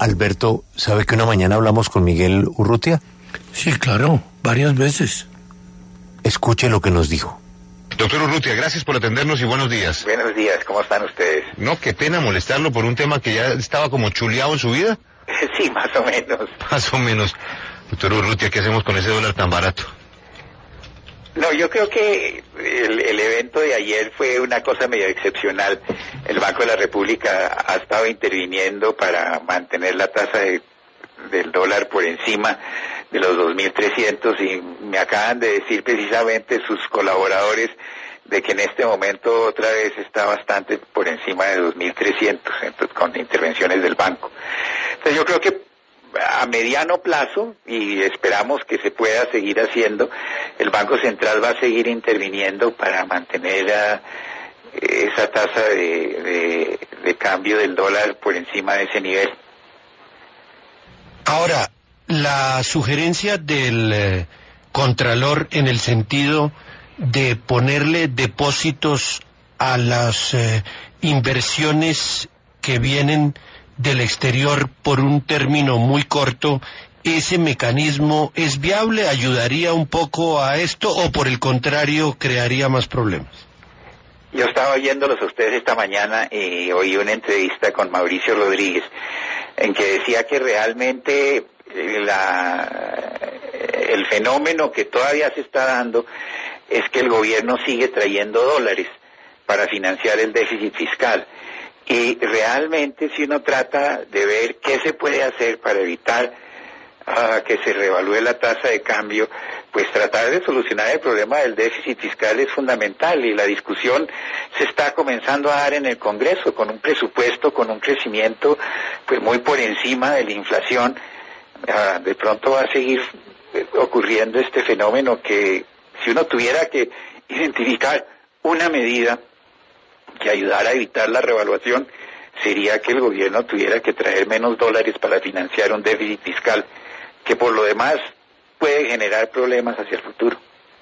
Alberto, ¿sabe que una mañana hablamos con Miguel Urrutia? Sí, claro, varias veces. Escuche lo que nos dijo. Doctor Urrutia, gracias por atendernos y buenos días. Buenos días, ¿cómo están ustedes? No, qué pena molestarlo por un tema que ya estaba como chuleado en su vida. Sí, más o menos. Más o menos. Doctor Urrutia, ¿qué hacemos con ese dólar tan barato? No, yo creo que el evento de ayer fue una cosa medio excepcional. El Banco de la República ha estado interviniendo para mantener la tasa del dólar por encima de los 2.300 y me acaban de decir precisamente sus colaboradores de que en este momento otra vez está bastante por encima de 2.300 con intervenciones del banco. Entonces yo creo que a mediano plazo, y esperamos que se pueda seguir haciendo, el Banco Central va a seguir interviniendo para mantener esa tasa de cambio del dólar por encima de ese nivel. Ahora, la sugerencia del Contralor en el sentido de ponerle depósitos a las inversiones que vienen del exterior por un término muy corto, ¿ese mecanismo es viable? ¿Ayudaría un poco a esto o por el contrario crearía más problemas? Yo estaba oyéndolos a ustedes esta mañana y oí una entrevista con Mauricio Rodríguez en que decía que realmente el fenómeno que todavía se está dando es que el gobierno sigue trayendo dólares para financiar el déficit fiscal. Y realmente si uno trata de ver qué se puede hacer para evitar que se revalúe la tasa de cambio, pues tratar de solucionar el problema del déficit fiscal es fundamental y la discusión se está comenzando a dar en el Congreso con un presupuesto, con un crecimiento pues muy por encima de la inflación. De pronto va a seguir ocurriendo este fenómeno que si uno tuviera que identificar una medida que ayudara a evitar la revaluación, sería que el gobierno tuviera que traer menos dólares para financiar un déficit fiscal, que por lo demás puede generar problemas hacia el futuro.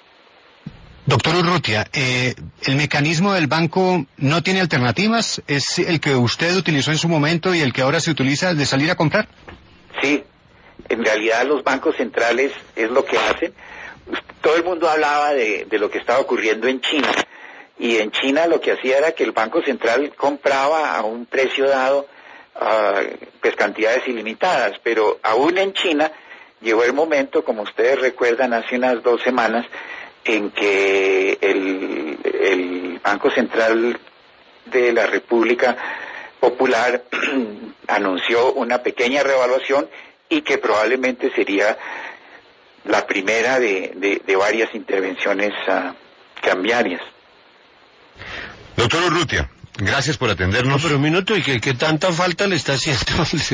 Doctor Urrutia, ¿el mecanismo del banco no tiene alternativas? ¿Es el que usted utilizó en su momento y el que ahora se utiliza de salir a comprar? Sí, en realidad los bancos centrales es lo que hacen. Todo el mundo hablaba de lo que estaba ocurriendo en China. Y en China lo que hacía era que el Banco Central compraba a un precio dado pues cantidades ilimitadas, pero aún en China llegó el momento, como ustedes recuerdan, hace unas 2 semanas, en que el Banco Central de la República Popular anunció una pequeña revaluación y que probablemente sería la primera de varias intervenciones cambiarias. Doctor Urrutia, gracias por atendernos. No, pero un minuto, ¿y qué tanta falta le está haciendo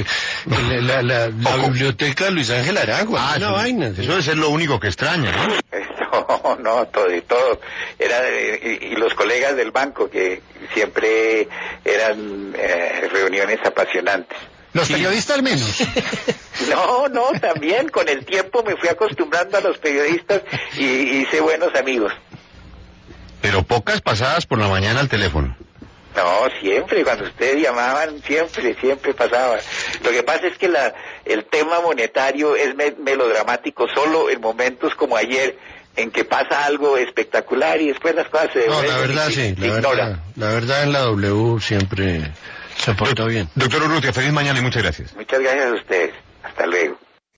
la biblioteca Luis Ángel Aragua? Una vaina. Eso debe ser lo único que extraña, ¿no? No, todo. Y los colegas del banco, que siempre eran reuniones apasionantes. ¿Los periodistas menos? No, también con el tiempo me fui acostumbrando a los periodistas y hice buenos amigos. Pero pocas pasadas por la mañana al teléfono. No, siempre, cuando ustedes llamaban, siempre pasaba. Lo que pasa es que el tema monetario es melodramático solo en momentos como ayer, en que pasa algo espectacular y después las cosas se devuelven. No, la verdad sí, la verdad en la W siempre se portó bien. Doctor Urrutia, feliz mañana y muchas gracias. Muchas gracias a ustedes.